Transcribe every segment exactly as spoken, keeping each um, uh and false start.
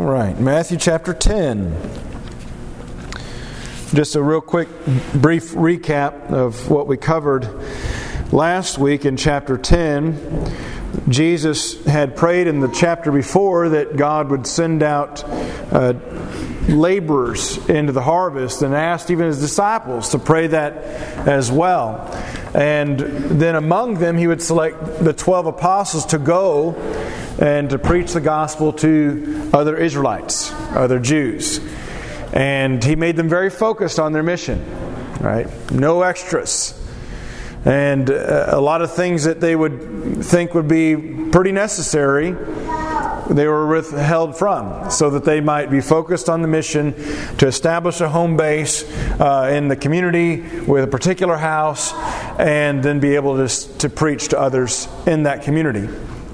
All right, Matthew chapter ten. Just a real quick, brief recap of what we covered last week in chapter ten. Jesus had prayed in the chapter before that God would send out uh, laborers into the harvest, and asked even His disciples to pray that as well. And then among them He would select the twelve apostles to go and to preach the gospel to other Israelites, other Jews. And He made them very focused on their mission, right? No extras. And a lot of things that they would think would be pretty necessary, they were withheld from, so that they might be focused on the mission to establish a home base uh, in the community with a particular house, and then be able to, to preach to others in that community.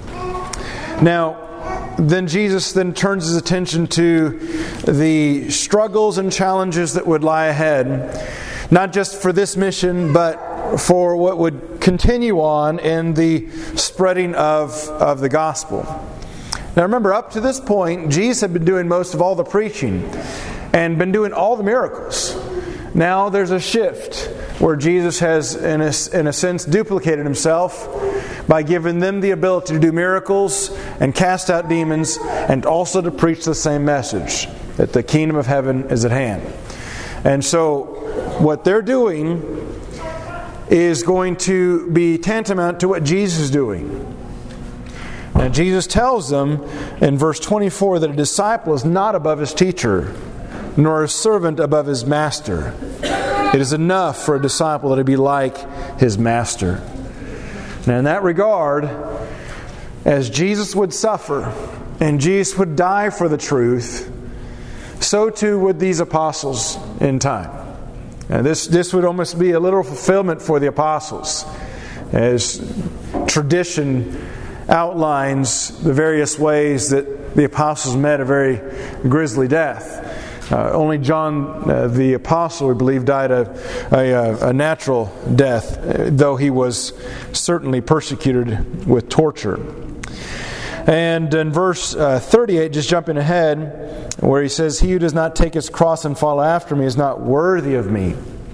Now, then Jesus then turns His attention to the struggles and challenges that would lie ahead, not just for this mission, but for what would continue on in the spreading of, of the gospel. Now remember, up to this point, Jesus had been doing most of all the preaching and been doing all the miracles. Now there's a shift where Jesus has, in a, in a sense, duplicated Himself by giving them the ability to do miracles and cast out demons, and also to preach the same message, that the kingdom of heaven is at hand. And so what they're doing is going to be tantamount to what Jesus is doing. Now Jesus tells them in verse twenty-four that a disciple is not above his teacher, nor a servant above his master. It is enough for a disciple that he be like his master. Now in that regard, as Jesus would suffer and Jesus would die for the truth, so too would these apostles in time. Now this, this would almost be a literal fulfillment for the apostles, as tradition outlines the various ways that the apostles met a very grisly death. Uh, only John uh, the Apostle, we believe, died a, a, a natural death, though he was certainly persecuted with torture. And in verse uh, thirty-eight, just jumping ahead, where he says, "He who does not take his cross and follow after me is not worthy of me."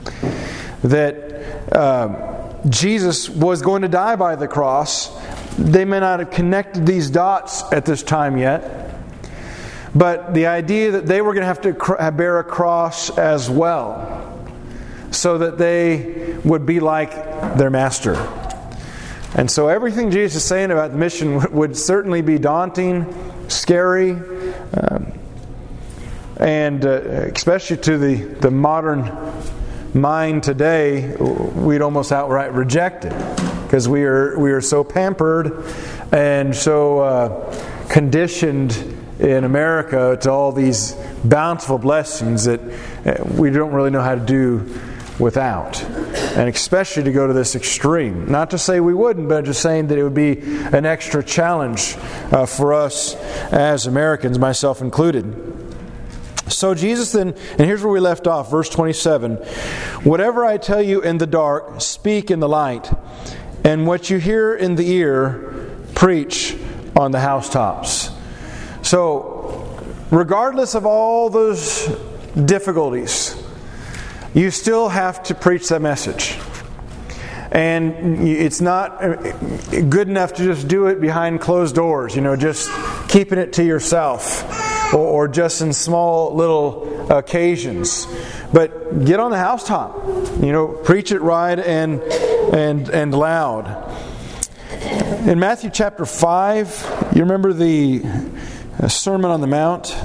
That uh, Jesus was going to die by the cross. They may not have connected these dots at this time yet, but the idea that they were going to have to bear a cross as well, so that they would be like their master. And so everything Jesus is saying about the mission would certainly be daunting, scary, um, and uh, especially to the, the modern mind today, we'd almost outright reject it, because we are we are so pampered and so uh, conditioned in America to all these bountiful blessings that we don't really know how to do without. And especially to go to this extreme. Not to say we wouldn't, but just saying that it would be an extra challenge uh, for us as Americans, myself included. So Jesus then, and here's where we left off, verse twenty-seven. "Whatever I tell you in the dark, speak in the light. And what you hear in the ear, preach on the housetops." So, regardless of all those difficulties, you still have to preach that message. And it's not good enough to just do it behind closed doors, you know, just keeping it to yourself, or, or just in small little occasions. But get on the housetop, you know, preach it right and and and loud. In Matthew chapter five, you remember the Sermon on the Mount?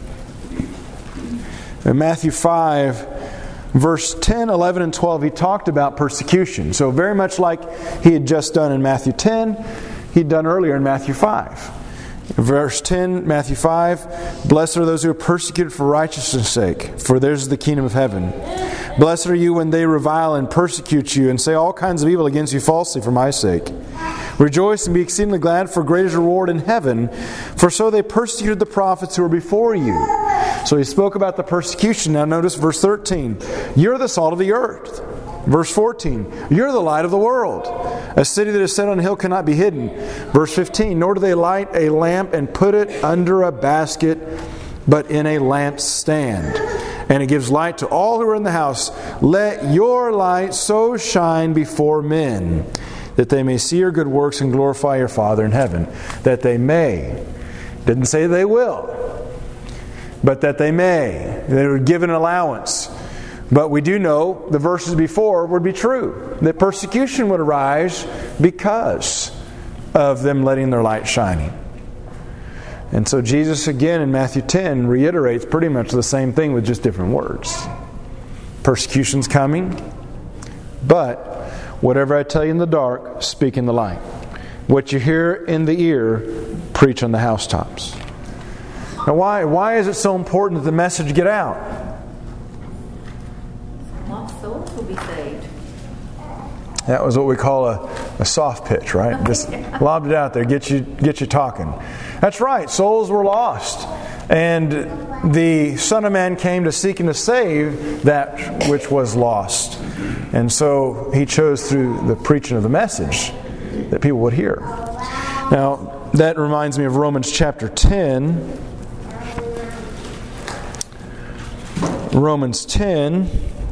In Matthew five, verse ten, eleven, and twelve, he talked about persecution. So very much like he had just done in Matthew ten, he'd done earlier in Matthew five. Verse ten, Matthew five, "Blessed are those who are persecuted for righteousness' sake, for theirs is the kingdom of heaven. Blessed are you when they revile and persecute you and say all kinds of evil against you falsely for my sake. Rejoice and be exceedingly glad, for great is your reward in heaven, for so they persecuted the prophets who were before you." So he spoke about the persecution. Now notice verse thirteen. "You're the salt of the earth." Verse fourteen, "You're the light of the world. A city that is set on a hill cannot be hidden." Verse fifteen, "Nor do they light a lamp and put it under a basket, but in a lampstand. And it gives light to all who are in the house. Let your light so shine before men, that they may see your good works and glorify your Father in heaven. That they may. Didn't say they will. But that they may. They were given allowance. But we do know the verses before would be true. That persecution would arise because of them letting their light shining. And so Jesus again in Matthew ten reiterates pretty much the same thing with just different words. Persecution's coming, but whatever I tell you in the dark, speak in the light. What you hear in the ear, preach on the housetops. Now why, why is it so important that the message get out? Lost souls will be saved. That was what we call a, a soft pitch, right? Just lobbed it out there, get you get you talking. That's right, souls were lost. And the Son of Man came to seek and to save that which was lost. And so He chose through the preaching of the message that people would hear. Now, that reminds me of Romans chapter ten. Romans ten.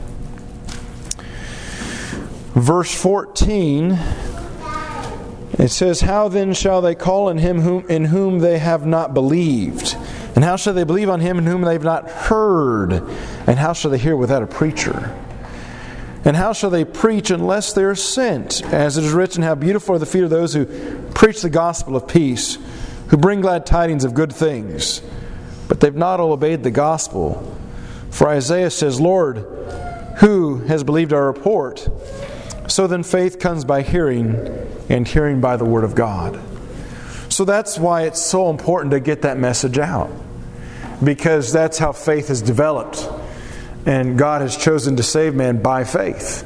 Verse fourteen, it says, How then shall they call on Him whom, in whom they have not believed? And how shall they believe on Him in whom they have not heard? And how shall they hear without a preacher? And how shall they preach unless they are sent? As it is written, How beautiful are the feet of those who preach the gospel of peace, who bring glad tidings of good things. But they've not all obeyed the gospel. For Isaiah says, Lord, who has believed our report? So then faith comes by hearing, and hearing by the Word of God. So that's why it's so important to get that message out. Because that's how faith is developed. And God has chosen to save man by faith.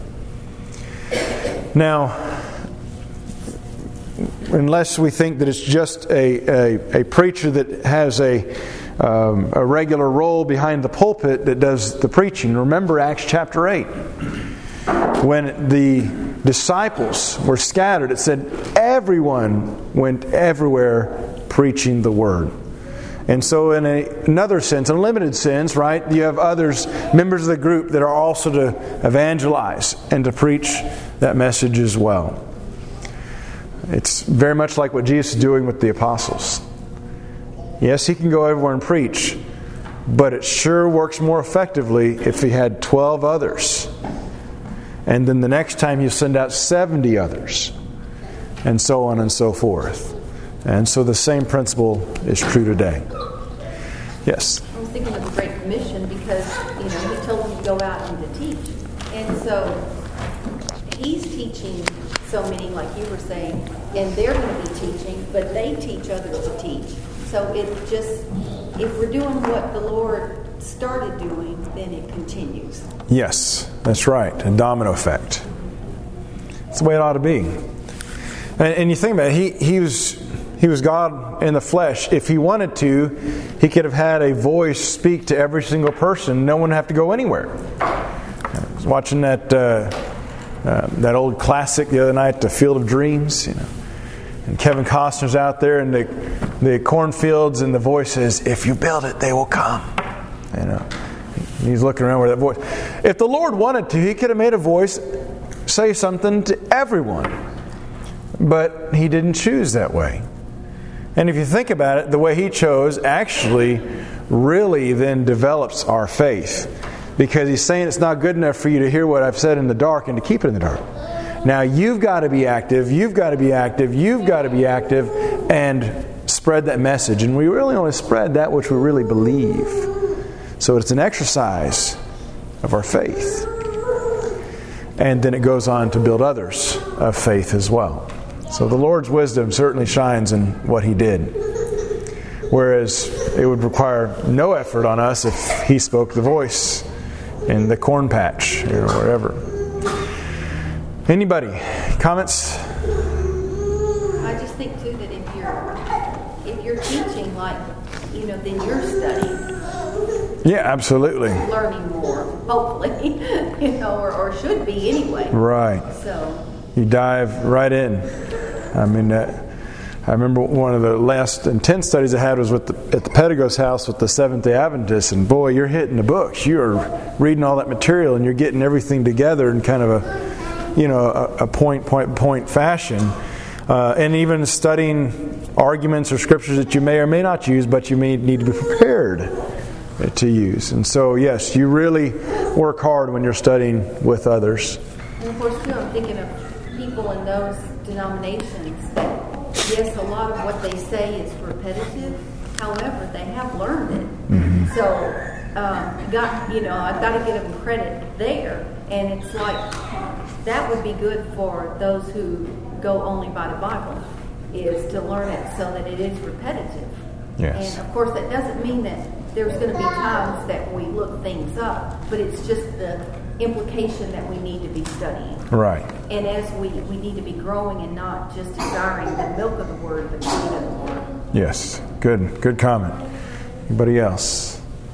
Now, unless we think that it's just a, a, a preacher that has a, um, a regular role behind the pulpit that does the preaching, remember Acts chapter eight. When the disciples were scattered, it said everyone went everywhere preaching the Word. And so in a, another sense, in a limited sense, right, you have others, members of the group that are also to evangelize and to preach that message as well. It's very much like what Jesus is doing with the apostles. Yes, He can go everywhere and preach, but it sure works more effectively if He had twelve others. And then the next time you send out seventy others. And so on and so forth. And so the same principle is true today. Yes? I was thinking of the Great Commission because, you know, He told them to go out and to teach. And so He's teaching so many, like you were saying, and they're going to be teaching, but they teach others to teach. So it just, if we're doing what the Lord started doing, then it continues. Yes, that's right. A domino effect. That's the way it ought to be. And, and you think about it, he, he was he was God in the flesh. If He wanted to, He could have had a voice speak to every single person. No one would have to go anywhere. I was watching that uh, uh, that old classic the other night, The Field of Dreams. You know, and Kevin Costner's out there in the the cornfields, and the voice says, "If you build it, they will come." You know. He's looking around with that voice. If the Lord wanted to, He could have made a voice say something to everyone. But He didn't choose that way. And if you think about it, the way He chose actually really then develops our faith. Because He's saying it's not good enough for you to hear what I've said in the dark and to keep it in the dark. Now you've got to be active, you've got to be active, you've got to be active and spread that message. And we really only spread that which we really believe. So it's an exercise of our faith. And then it goes on to build others of faith as well. So the Lord's wisdom certainly shines in what He did. Whereas it would require no effort on us if He spoke the voice in the corn patch or wherever. Anybody? Comments? I just think too that if you're if you're teaching, like, you know, then you're studying. Yeah, absolutely. Learning more, hopefully, you know, or, or should be anyway. Right. So you dive right in. I mean, uh, I remember one of the last intense studies I had was with the, at the Pedagog's house with the Seventh-day Adventists, and boy, you're hitting the books. You're reading all that material, and you're getting everything together in kind of a, you know, a, a point, point, point fashion. Uh, and even studying arguments or scriptures that you may or may not use, but you may need to be prepared to use. And so, yes, you really work hard when you're studying with others. And of course, too, I'm thinking of people in those denominations that, yes, a lot of what they say is repetitive. However, they have learned it. Mm-hmm. So, um, got you know, I've got to give them credit there. And it's like that would be good for those who go only by the Bible, is to learn it so that it is repetitive. Yes. And of course, that doesn't mean that there's going to be times that we look things up, but it's just the implication that we need to be studying. Right. And as we, we need to be growing and not just desiring the milk of the Word, but the meat of the Word. Yes. Good. Good comment. Anybody else?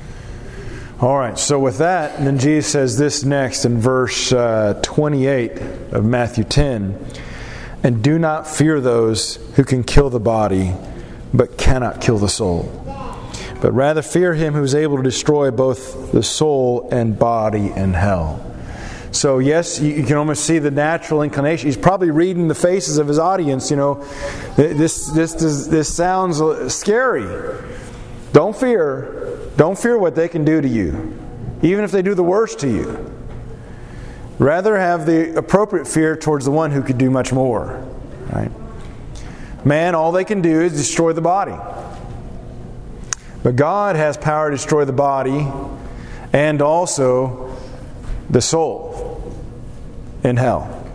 All right. So with that, then Jesus says this next in verse uh, twenty-eight of Matthew ten. And do not fear those who can kill the body, but cannot kill the soul. But rather fear him who is able to destroy both the soul and body in hell. So yes, you, you can almost see the natural inclination. He's probably reading the faces of his audience. You know, this this this, this sounds scary. Don't fear. Don't fear what they can do to you, even if they do the worst to you. Rather have the appropriate fear towards the one who could do much more. Right? Man, all they can do is destroy the body. But God has power to destroy the body and also the soul in hell.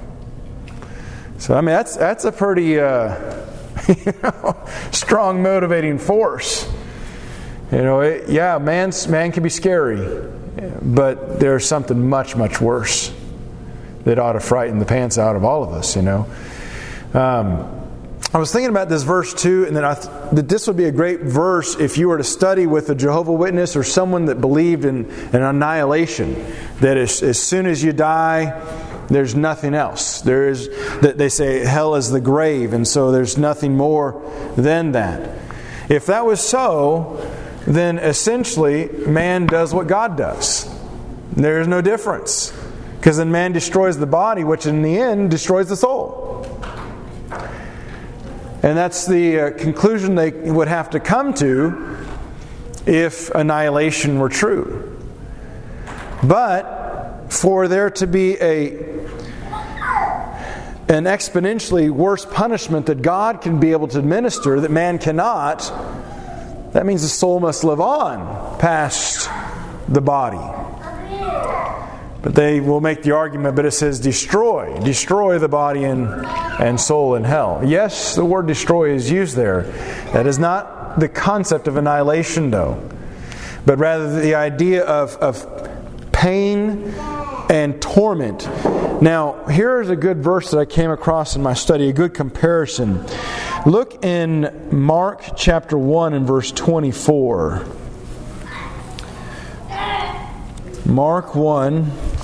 So I mean that's that's a pretty uh, you know, strong motivating force. You know, it, yeah, man's man can be scary, but there's something much much worse that ought to frighten the pants out of all of us, you know. Um, I was thinking about this verse too, and then I th- that this would be a great verse if you were to study with a Jehovah's Witness or someone that believed in an annihilation, that as, as soon as you die, there's nothing else. There is that they say hell is the grave, and so there's nothing more than that. If that was so, then essentially man does what God does. There is no difference. Because then man destroys the body, which in the end destroys the soul. And that's the uh, conclusion they would have to come to if annihilation were true. But for there to be a an exponentially worse punishment that God can be able to administer that man cannot, that means the soul must live on past the body. But they will make the argument, but it says destroy. Destroy the body and, and soul in hell. Yes, the word destroy is used there. That is not the concept of annihilation, though. But rather the idea of, of pain and torment. Now, here is a good verse that I came across in my study, a good comparison. Look in Mark chapter one and verse twenty-four. Mark one,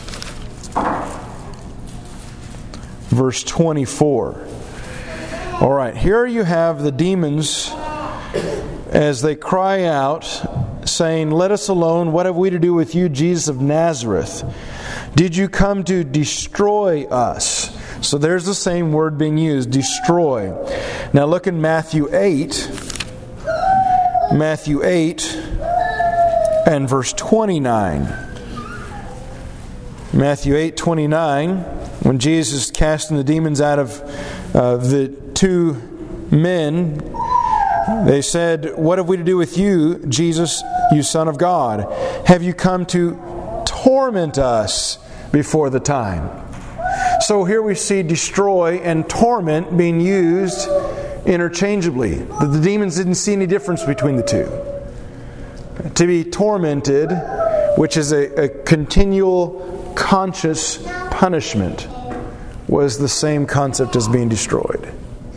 verse twenty-four. All right, here you have the demons as they cry out, saying, "Let us alone. What have we to do with you, Jesus of Nazareth? Did you come to destroy us?" So there's the same word being used, destroy. Now look in Matthew eight. Matthew eight and verse twenty-nine. Matthew eight twenty-nine, when Jesus is casting the demons out of uh, the two men, they said, "What have we to do with you, Jesus, you Son of God? Have you come to torment us before the time?" So here we see destroy and torment being used interchangeably. The, the demons didn't see any difference between the two. To be tormented, which is a, a continual conscious punishment, was the same concept as being destroyed.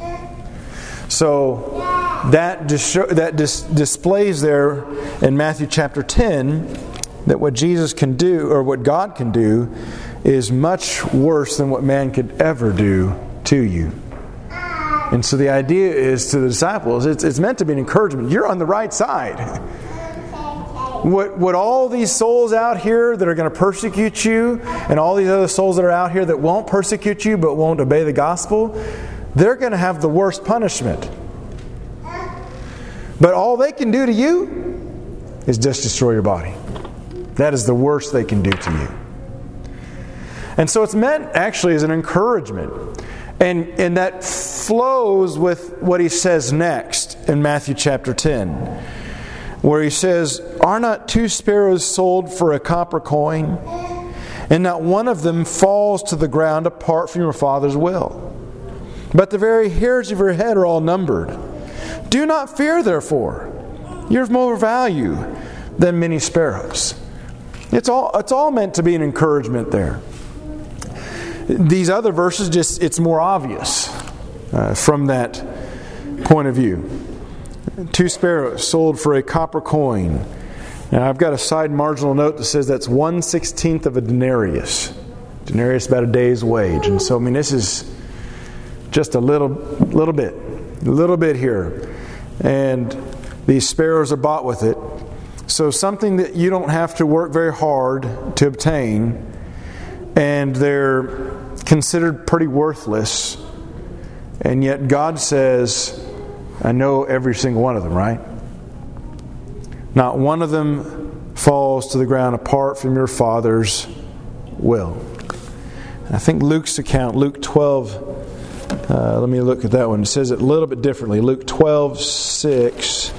So that dis- that dis- displays there in Matthew chapter ten that what Jesus can do, or what God can do, is much worse than what man could ever do to you. And so the idea is to the disciples, it's, it's meant to be an encouragement. You're on the right side. What, what all these souls out here that are going to persecute you, and all these other souls that are out here that won't persecute you but won't obey the gospel, they're going to have the worst punishment. But all they can do to you is just destroy your body. That is the worst they can do to you. And so it's meant actually as an encouragement. And, and that flows with what he says next in Matthew chapter ten, where he says, "Are not two sparrows sold for a copper coin? And not one of them falls to the ground apart from your Father's will. But the very hairs of your head are all numbered. Do not fear, therefore. You're of more value than many sparrows." It's all, it's all meant to be an encouragement there. These other verses, just it's more obvious uh, from that point of view. Two sparrows sold for a copper coin. Now I've got a side marginal note that says that's one sixteenth of a denarius. Denarius about a day's wage. And so, I mean, this is just a little, little bit, a little bit here. And these sparrows are bought with it. So something that you don't have to work very hard to obtain, and they're considered pretty worthless. And yet God says, I know every single one of them, right? Not one of them falls to the ground apart from your Father's will. And I think Luke's account, Luke twelve, uh, let me look at that one. It says it a little bit differently. Luke twelve six.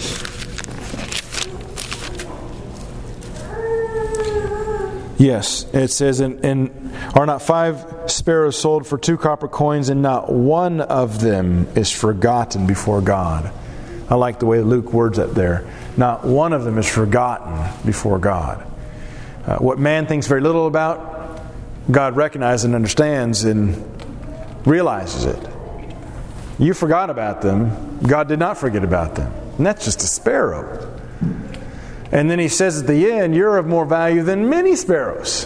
Yes, it says, and, and are not five sparrows sold for two copper coins, and not one of them is forgotten before God. I like the way Luke words that there. Not one of them is forgotten before God. Uh, what man thinks very little about, God recognizes and understands and realizes it. You forgot about them. God did not forget about them. And that's just a sparrow. And then he says at the end, you're of more value than many sparrows.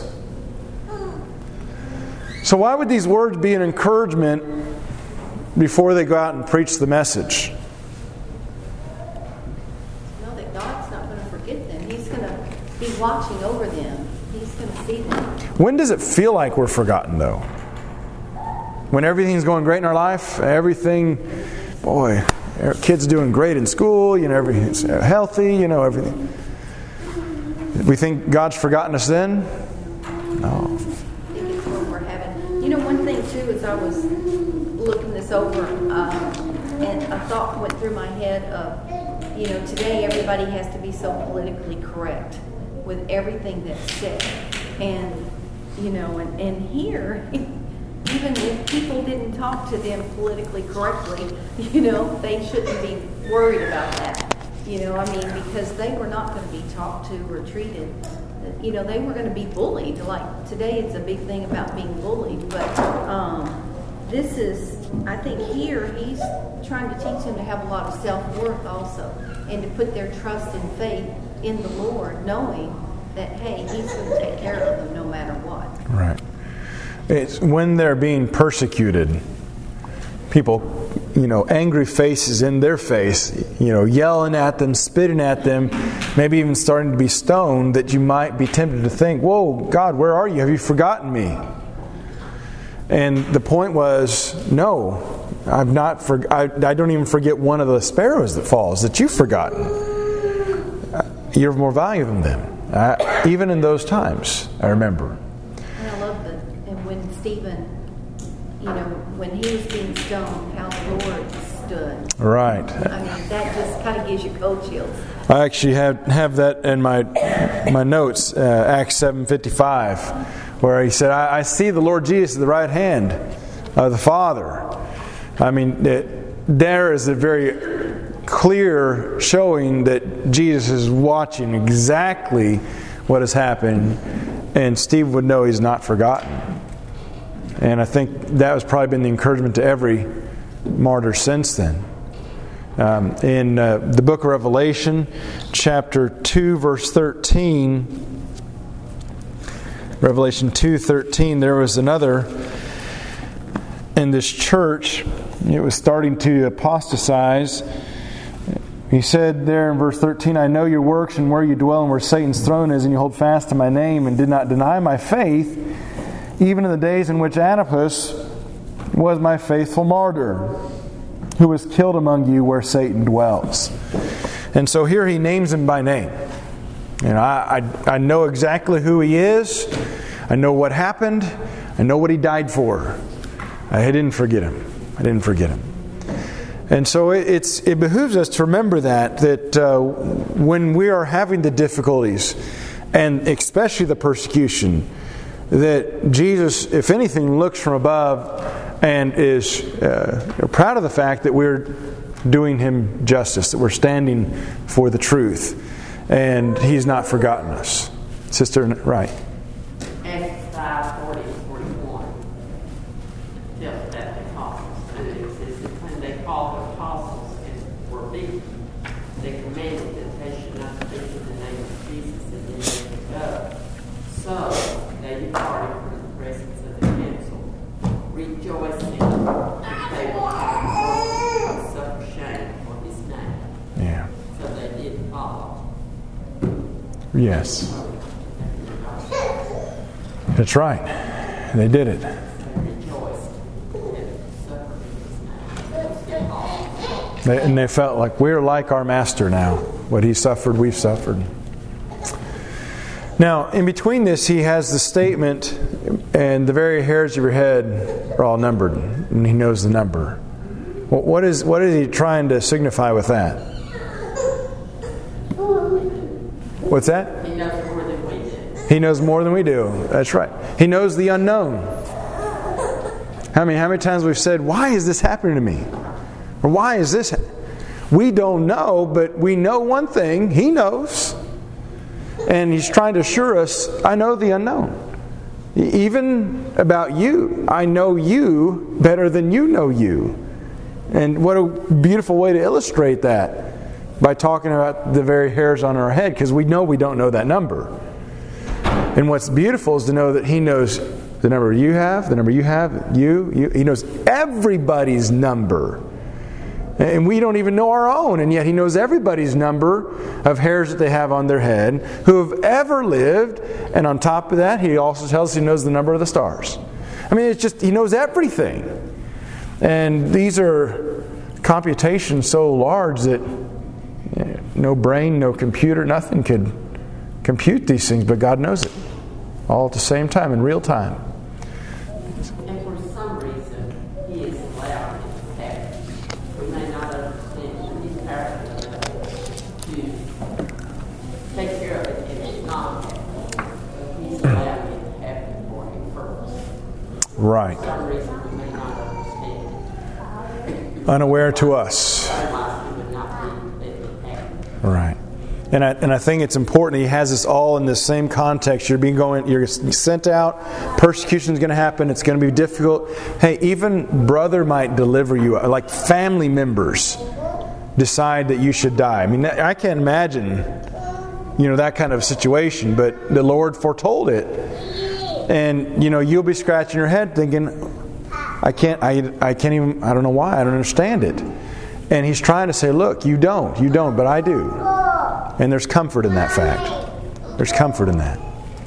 So why would these words be an encouragement before they go out and preach the message? Know that God's not going to forget them. He's going to be watching over them. He's going to see them. When does it feel like we're forgotten, though? When everything's going great in our life, everything, boy, kids doing great in school, you know, everything's healthy, you know, everything. We think God's forgotten us then? No. I think it's what we're having. You know, one thing too is I was looking this over, um, and a thought went through my head of, you know, today everybody has to be so politically correct with everything that's said, and you know, and, and here, even if people didn't talk to them politically correctly, you know, they shouldn't be worried about that. You know, I mean, because they were not going to be talked to or treated. You know, they were going to be bullied. Like today, it's a big thing about being bullied. But um, this is, I think here, he's trying to teach them to have a lot of self-worth also. And to put their trust and faith in the Lord, knowing that, hey, he's going to take care of them no matter what. Right. It's when they're being persecuted, people, you know, angry faces in their face, you know, yelling at them, spitting at them, maybe even starting to be stoned, that you might be tempted to think, whoa, God, where are you? Have you forgotten me? And the point was, no, I've not for, I, I don't even forget one of the sparrows that falls that you've forgotten. You're of more value than them. Uh, even in those times, I remember. And I love that. And when Stephen, you know, when he was being stoned, how the Lord stood. Right. I mean, that just kind of gives you cold chills. I actually have have that in my my notes, uh, Acts seven fifty-five, where he said, I, I see the Lord Jesus at the right hand of the Father. I mean, it, there is a very clear showing that Jesus is watching exactly what has happened, and Steve would know he's not forgotten. And I think that has probably been the encouragement to every martyr since then. Um, in uh, the book of Revelation, chapter two, verse thirteen, Revelation two thirteen, there was another in this church it was starting to apostatize. He said there in verse thirteen, I know your works and where you dwell and where Satan's throne is, and you hold fast to my name and did not deny my faith, even in the days in which Antipas was my faithful martyr, who was killed among you where Satan dwells. And so here he names him by name. And I, I, I know exactly who he is. I know what happened. I know what he died for. I didn't forget him. I didn't forget him. And so it, it's, it behooves us to remember that, that uh, when we are having the difficulties, and especially the persecution, that Jesus, if anything, looks from above and is uh, proud of the fact that we're doing Him justice, that we're standing for the truth, and He's not forgotten us. Sister, right. Acts five, forty and forty-one tells that the apostles too. It says that when they called the apostles and were beaten, they commanded that they should not speak in the name of Jesus, and then they would go. So they departed from the presence of the council, rejoicing that they were found worthy to suffer shame for His name. Yeah. So they did follow. Yes. That's right. They did it. They, and they felt like we're like our Master now. What He suffered, we've suffered. Now, in between this, he has the statement, and the very hairs of your head are all numbered, and He knows the number. Well, what is what is He trying to signify with that? What's that? He knows more than we do. He knows more than we do. That's right. He knows the unknown. I mean, how many times we've said, why is this happening to me? Or why is this? We don't know, but we know one thing. He knows. And He's trying to assure us, I know the unknown. Even about you. I know you better than you know you. And what a beautiful way to illustrate that, by talking about the very hairs on our head, because we know we don't know that number. And what's beautiful is to know that He knows the number you have, the number you have, you, you. He knows everybody's number. And we don't even know our own, and yet He knows everybody's number of hairs that they have on their head who have ever lived. And on top of that, He also tells us He knows the number of the stars. I mean, it's just, He knows everything. And these are computations so large that no brain, no computer, nothing could compute these things, but God knows it all at the same time, in real time. And for some reason, He is allowed it to happen. We may not understand, but He's powerful enough to take care of it if it's not happening. But He's allowed it to happen for a purpose. Right. For some reason, we may not understand. Unaware to us. Otherwise, we would not be letting it happen. Right. And I, and I think it's important He has us all in this same context. You're being going, you're sent out. Persecution is going to happen. It's going to be difficult. Hey, even brother might deliver you. Like family members decide that you should die. I mean, I can't imagine, you know, that kind of situation. But the Lord foretold it, and you know, you'll be scratching your head thinking, I can't. I I can't even. I don't know why. I don't understand it. And He's trying to say, look, you don't. You don't, but I do. And there's comfort in that fact. There's comfort in that.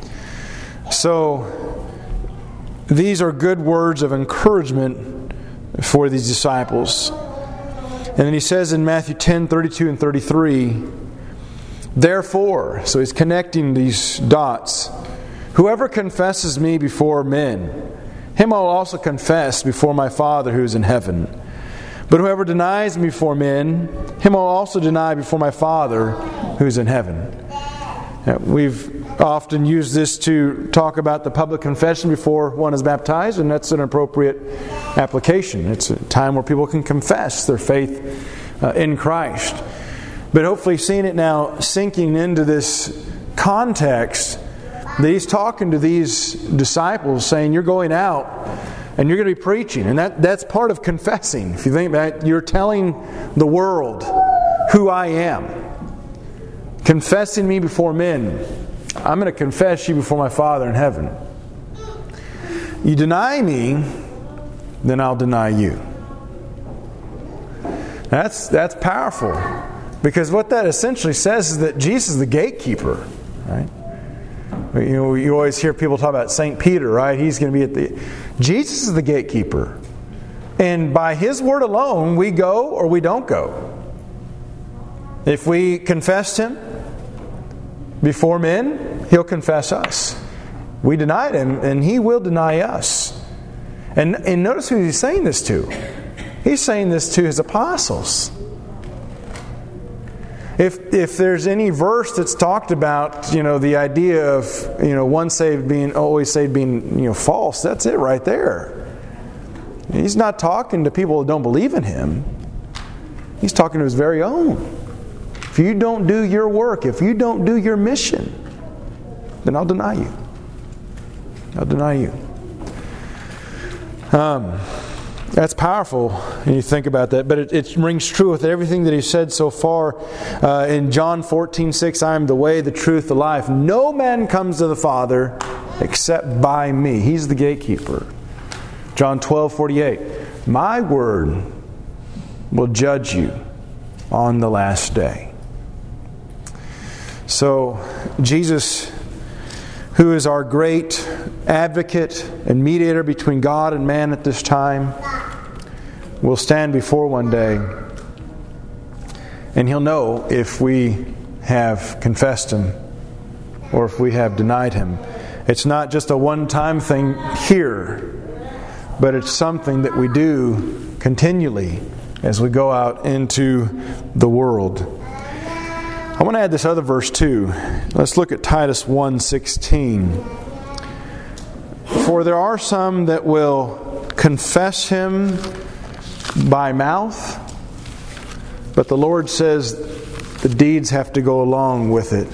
So, these are good words of encouragement for these disciples. And then He says in Matthew ten, thirty-two and thirty-three, therefore, so He's connecting these dots, whoever confesses me before men, him I will also confess before my Father who is in heaven. But whoever denies me before men, him I will also deny before my Father who is in heaven. Now, we've often used this to talk about the public confession before one is baptized, and that's an appropriate application. It's a time where people can confess their faith uh, in Christ. But hopefully seeing it now sinking into this context, that He's talking to these disciples saying, you're going out and you're going to be preaching. And that, that's part of confessing. If you think about it, you're telling the world who I am. Confessing me before men. I'm going to confess you before my Father in heaven. You deny me, then I'll deny you. That's that's powerful, because what that essentially says is that Jesus is the gatekeeper, right? You know, you always hear people talk about Saint Peter, right? He's going to be at the... Jesus is the gatekeeper. And by His word alone, we go or we don't go. If we confessed Him before men, He'll confess us. We denied Him, and He will deny us. And, and notice who He's saying this to. He's saying this to His apostles. If if there's any verse that's talked about, you know, the idea of, you know, one saved being always saved being, you know, false, that's it right there. He's not talking to people who don't believe in Him. He's talking to His very own. If you don't do your work, if you don't do your mission, then I'll deny you. I'll deny you. Um, that's powerful when you think about that. But it, it rings true with everything that He said so far. Uh, in John fourteen six, I am the way, the truth, the life. No man comes to the Father except by me. He's the gatekeeper. John twelve forty-eight, my word will judge you on the last day. So, Jesus, who is our great advocate and mediator between God and man at this time, will stand before one day, and He'll know if we have confessed Him or if we have denied Him. It's not just a one-time thing here, but it's something that we do continually as we go out into the world. I want to add this other verse too. Let's look at Titus one sixteen. For there are some that will confess Him by mouth, but the Lord says the deeds have to go along with it.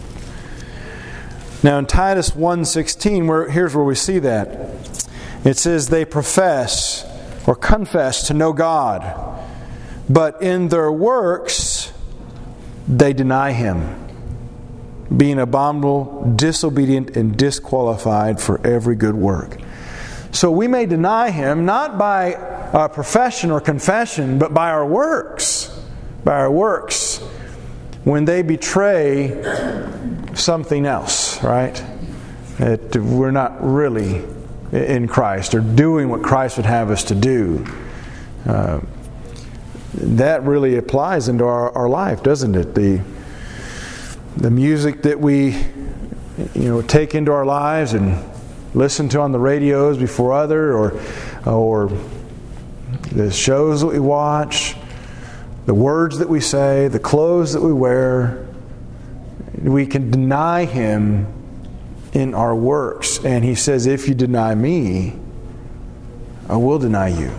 Now in Titus one sixteen, where, here's where we see that. It says they profess or confess to know God, but in their works they deny Him, being abominable, disobedient, and disqualified for every good work. So we may deny Him not by a profession or confession, but by our works. By our works. When they betray something else, right? That we're not really in Christ or doing what Christ would have us to do. Uh, that really applies into our, our life, doesn't it? The the music that we you know take into our lives and listen to on the radios before other, or or the shows that we watch, the words that we say, the clothes that we wear, we can deny Him in our works. And He says, if you deny me, I will deny you.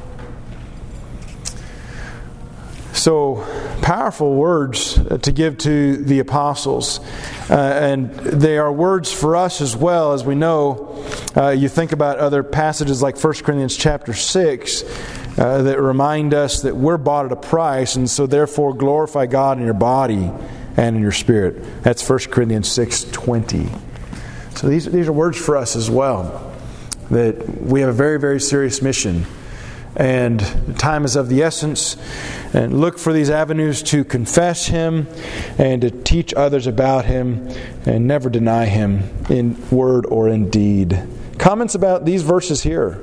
So, powerful words to give to the apostles. Uh, and they are words for us as well. As we know, uh, you think about other passages like First Corinthians chapter six uh, that remind us that we're bought at a price, and so therefore glorify God in your body and in your spirit. That's First Corinthians six twenty. So these, these are words for us as well. That we have a very, very serious mission. And time is of the essence. And look for these avenues to confess Him and to teach others about Him, and never deny Him in word or in deed. Comments about these verses here?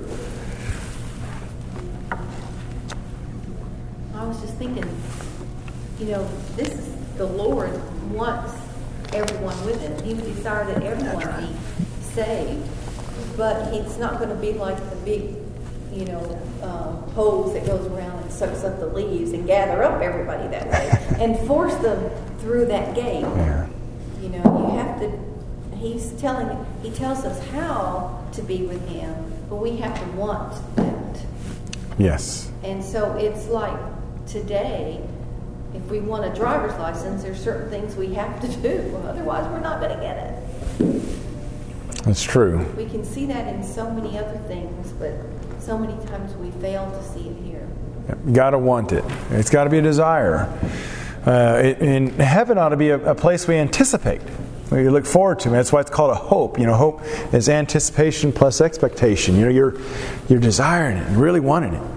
I was just thinking, you know, this is the Lord wants everyone with Him. He would desire that everyone be saved. But it's not going to be like the big, you know, um, hose that goes around and sucks up the leaves and gather up everybody that way and force them through that gate. Yeah. You know, you have to. He's telling. He tells us how to be with Him, but we have to want that. Yes. And so it's like today, if we want a driver's license, there's certain things we have to do. Otherwise, we're not going to get it. That's true. We can see that in so many other things, but so many times we fail to see it here. You got to want it. It's got to be a desire. Uh, it, and heaven ought to be a, a place we anticipate, we look forward to. That's why it's called a hope. You know, hope is anticipation plus expectation. You know, you're you're desiring it and really wanting it,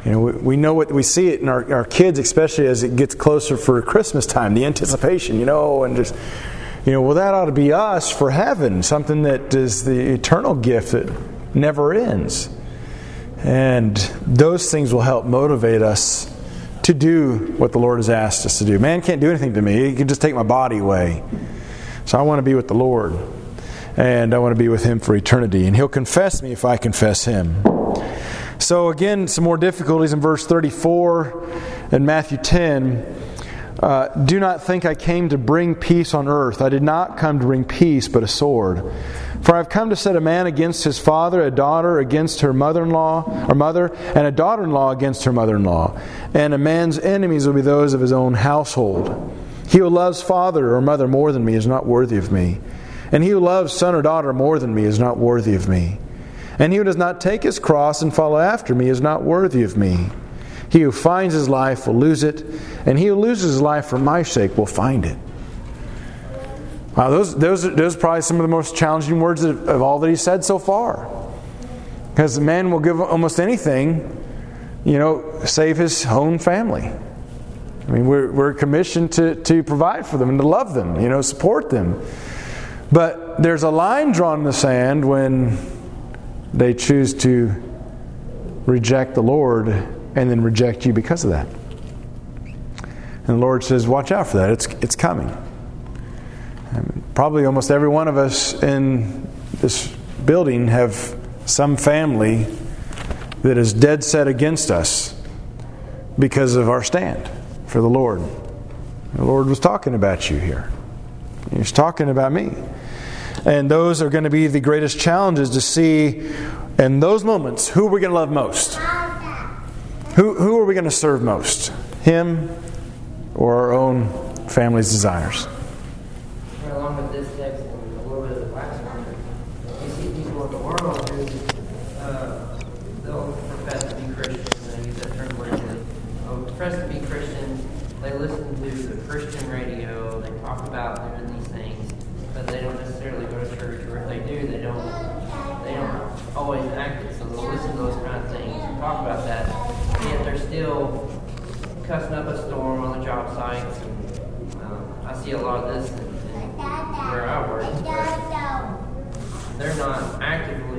You know, we, we know what we see it in our, our kids, especially as it gets closer for Christmas time, the anticipation, you know, and just, you know, well, that ought to be us for heaven, something that is the eternal gift that never ends. And those things will help motivate us to do what the Lord has asked us to do. Man can't do anything to me. He can just take my body away. So I want to be with the Lord. And I want to be with Him for eternity. And He'll confess me if I confess Him. So again, some more difficulties in verse thirty-four and Matthew ten. Uh, Do not think I came to bring peace on earth. I did not come to bring peace, but a sword. For I have come to set a man against his father, a daughter against her mother-in-law, or mother, and a daughter-in-law against her mother-in-law. And a man's enemies will be those of his own household. He who loves father or mother more than me is not worthy of me. And he who loves son or daughter more than me is not worthy of me. And he who does not take his cross and follow after me is not worthy of me. He who finds his life will lose it, and he who loses his life for my sake will find it. Wow, those, those, those are probably some of the most challenging words of, of all that he said so far. Because man will give almost anything, you know, save his own family. I mean, we're, we're commissioned to, to provide for them and to love them, you know, support them. But there's a line drawn in the sand when they choose to reject the Lord and then reject you because of that. And the Lord says, watch out for that. It's, it's coming. And probably almost every one of us in this building have some family that is dead set against us because of our stand for the Lord. The Lord was talking about you here. He was talking about me. And those are going to be the greatest challenges to see in those moments, who are we going to love most? Who, who are we going to serve most? Him or our own family's desires? Right along with this text and a little bit of the last one, you see people in the world who uh, they'll profess to be Christians, and I use that term loosely. They'll profess to be Christians, they listen to the Christian radio, they talk about doing these things, but they don't necessarily go to church, or if they do, they don't they don't always act it. So they'll listen to those kind of things and talk about that, yet they're still cussing up a storm on the job sites. And, um, I see a lot of this in, in where I work, but they're not actively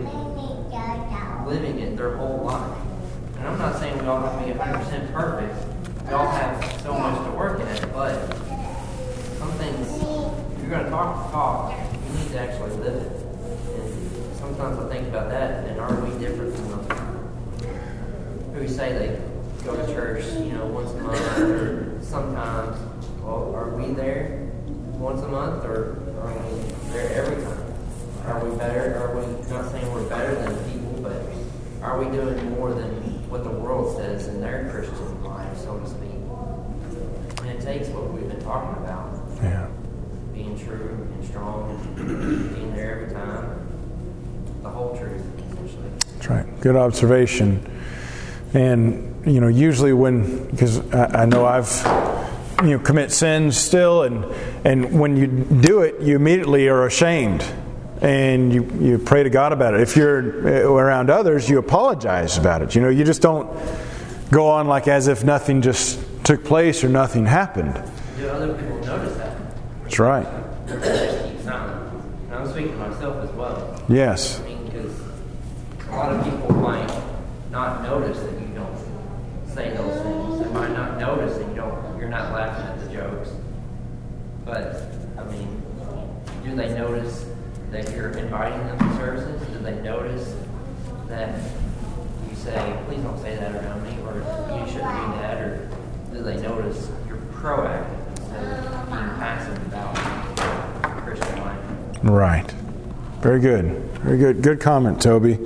living it their whole life. And I'm not saying we all have to be one hundred percent perfect. We all have so much to work at, but some things, if you're going to talk the talk, you need to actually live it. And sometimes I think about that, and are we different from those who say they go to church, you know, once a month or sometimes? Well, are we there once a month, or are we there every time? Are we better? Are we, not saying we're better than people, but are we doing more than what the world says in their Christian life, so to speak? And it takes what we've been talking about. Yeah. Being true and strong and being there every time. The whole truth, essentially. That's right. Good observation. And, you know, usually when, because I, I know I've, you know, commit sins still, and and when you do it, you immediately are ashamed. And you, you pray to God about it. If you're around others, you apologize about it. You know, you just don't go on like as if nothing just took place or nothing happened. Do other people notice that? That's right. They just keep silent. And I'm speaking to myself as well. Yes. I mean, because a lot of people might not notice that you don't say those things. They might not notice that you don't. You're not laughing at the jokes. But I mean, do they notice that you're inviting them to services? Do they notice that you say, please don't say that around me, or you shouldn't do that, or do they notice you're proactive instead of being passive about Christian life? Right. Very good. Very good. Good comment, Toby.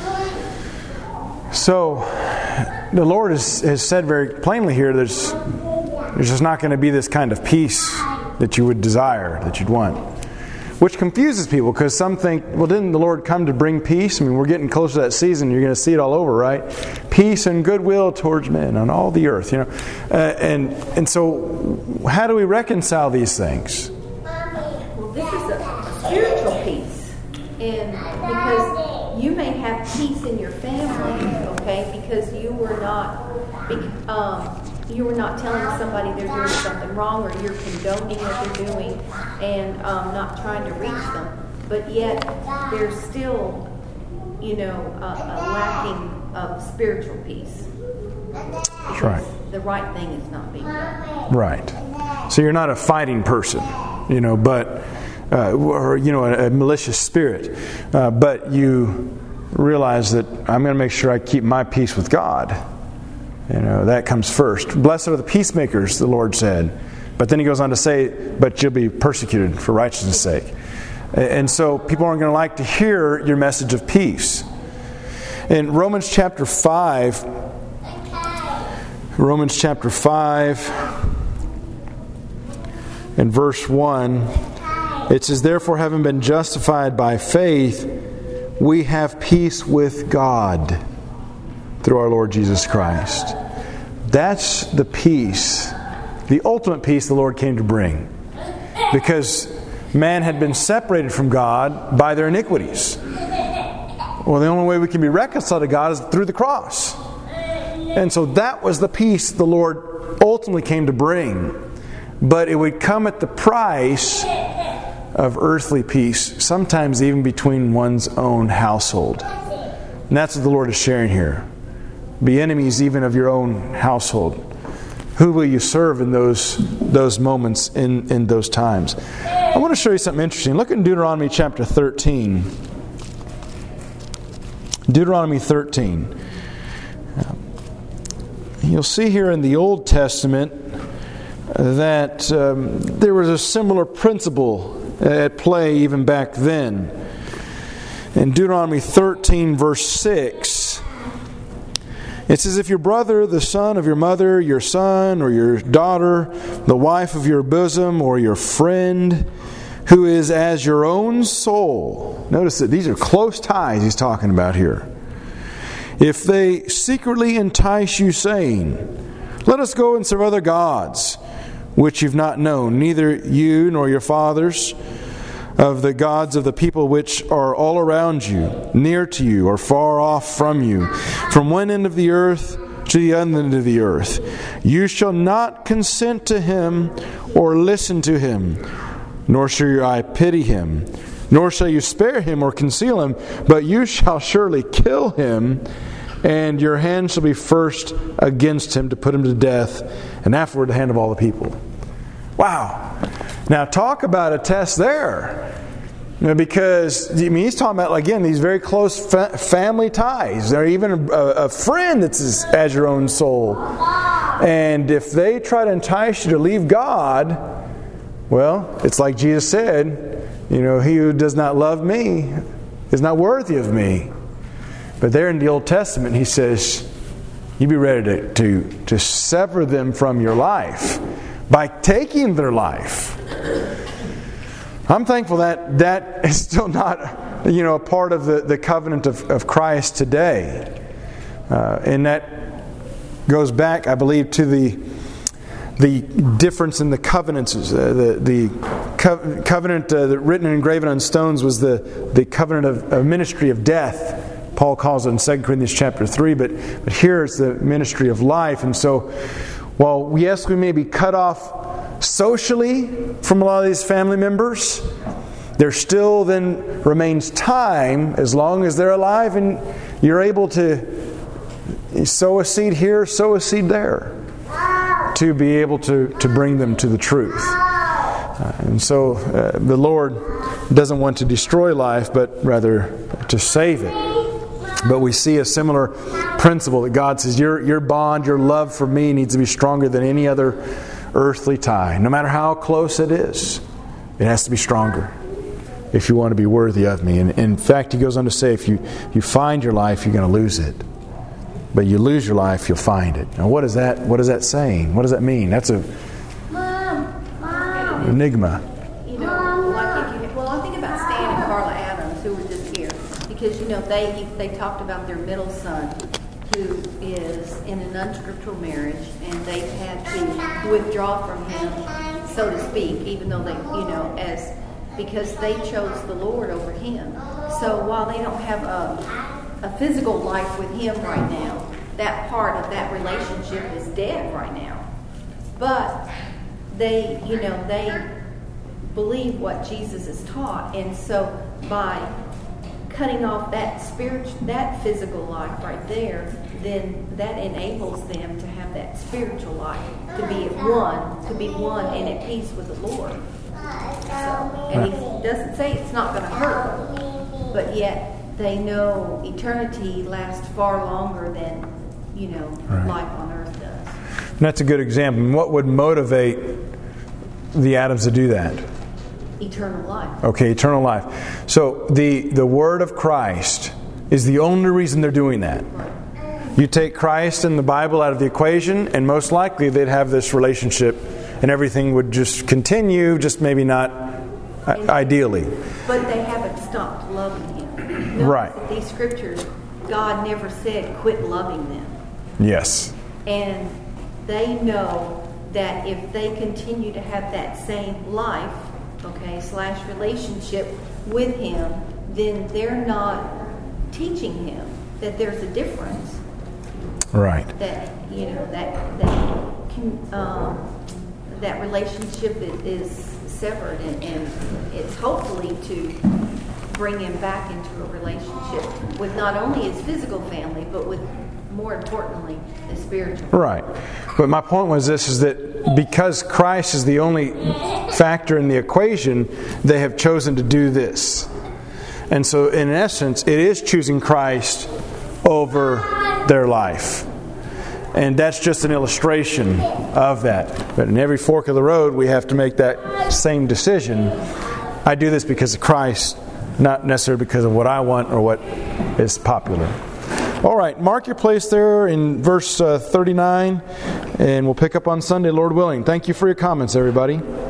So, the Lord has, has said very plainly here, there's, there's just not going to be this kind of peace that you would desire, that you'd want. Which confuses people, because some think, well, didn't the Lord come to bring peace? I mean, we're getting close to that season. You're going to see it all over, right? Peace and goodwill towards men on all the earth, you know. Uh, and and so, how do we reconcile these things? Well, this is a spiritual peace, and because you may have peace in your family, okay, because you were not bec- um, you are not telling somebody they're doing something wrong, or you're condoning what they're doing and um, not trying to reach them. But yet, there's still, you know, a, a lacking of spiritual peace. That's right. The right thing is not being done. Right. So you're not a fighting person, you know, but, uh, or, you know, a, a malicious spirit. Uh, but you realize that I'm going to make sure I keep my peace with God. You know, that comes first. Blessed are the peacemakers, the Lord said. But then he goes on to say, but you'll be persecuted for righteousness' sake. And so people aren't going to like to hear your message of peace. In Romans chapter five, Romans chapter five and verse one, it says, therefore, having been justified by faith, we have peace with God through our Lord Jesus Christ. That's the peace, the ultimate peace the Lord came to bring. Because man had been separated from God by their iniquities. Well, the only way we can be reconciled to God is through the cross. And so that was the peace the Lord ultimately came to bring. But it would come at the price of earthly peace, sometimes even between one's own household. And that's what the Lord is sharing here. Be enemies even of your own household. Who will you serve in those those moments, in, in those times? I want to show you something interesting. Look in Deuteronomy chapter thirteen. Deuteronomy thirteen. You'll see here in the Old Testament that um, there was a similar principle at play even back then. In Deuteronomy thirteen, verse six, it says, if your brother, the son of your mother, your son or your daughter, the wife of your bosom, or your friend, who is as your own soul. Notice that these are close ties he's talking about here. If they secretly entice you, saying, let us go and serve other gods, which you've not known, neither you nor your fathers, of the gods of the people which are all around you, near to you or far off from you, from one end of the earth to the other end of the earth. You shall not consent to him or listen to him, nor shall your eye pity him, nor shall you spare him or conceal him, but you shall surely kill him, and your hand shall be first against him to put him to death, and afterward the hand of all the people. Wow. Now talk about a test there. You know, because I mean, he's talking about, again, these very close fa- family ties. They're even a, a friend that's as, as your own soul. And if they try to entice you to leave God, well, it's like Jesus said, you know, he who does not love me is not worthy of me. But there in the Old Testament, he says, you be ready to, to, to sever them from your life by taking their life. I'm thankful that that is still not, you know, a part of the, the covenant of, of Christ today. Uh, and that goes back, I believe, to the the difference in the covenants. Uh, the the co- covenant uh, that written and engraven on stones was the, the covenant of, of ministry of death. Paul calls it in Second Corinthians chapter three, but, but here it's the ministry of life. And so, while yes, we may be cut off socially from a lot of these family members, there still then remains time, as long as they're alive and you're able to sow a seed here, sow a seed there, to be able to, to bring them to the truth. Uh, and so uh, the Lord doesn't want to destroy life, but rather to save it. But we see a similar principle that God says, your, your bond, your love for me needs to be stronger than any other earthly tie. No matter how close it is, it has to be stronger if you want to be worthy of me. And in fact, he goes on to say, if you, you find your life, you're going to lose it. But you lose your life, you'll find it. Now, what is that? What is that saying? What does that mean? That's a Mom, Mom. enigma. You know, like if you, well, I think about Stan and Carla Adams, who were just here, because you know they they talked about their middle son, who is in an unscriptural marriage, and they've had to withdraw from him, so to speak, even though they, you know, as because they chose the Lord over him. So while they don't have a a physical life with him right now, that part of that relationship is dead right now. But they, you know, they believe what Jesus has taught, and so by cutting off that spiritual, that physical life right there, then that enables them to have that spiritual life, to be at one, to be one and at peace with the Lord. So, and he doesn't say it's not going to hurt, but yet they know eternity lasts far longer than, you know, right. life on earth does. And that's a good example. What would motivate the Adams to do that? Eternal life. Okay, eternal life. So the, the Word of Christ is the only reason they're doing that. Right. You take Christ and the Bible out of the equation, and most likely they'd have this relationship, and everything would just continue, just maybe not and, ideally. But they haven't stopped loving Him. Notice right. that these scriptures, God never said quit loving them. Yes. And they know that if they continue to have that same life, okay, slash relationship with Him, then they're not teaching Him that there's a difference. Right. That, you know, that that can, um, that relationship is severed, and, and it's hopefully to bring him back into a relationship with not only his physical family, but with, more importantly, the spiritual. Right. But my point was this, is that because Christ is the only factor in the equation, they have chosen to do this. And so in essence, it is choosing Christ over their life. And that's just an illustration of that. But in every fork of the road, we have to make that same decision. I do this because of Christ, not necessarily because of what I want or what is popular. All right, mark your place there in verse uh, thirty-nine, and we'll pick up on Sunday, Lord willing. Thank you for your comments, everybody.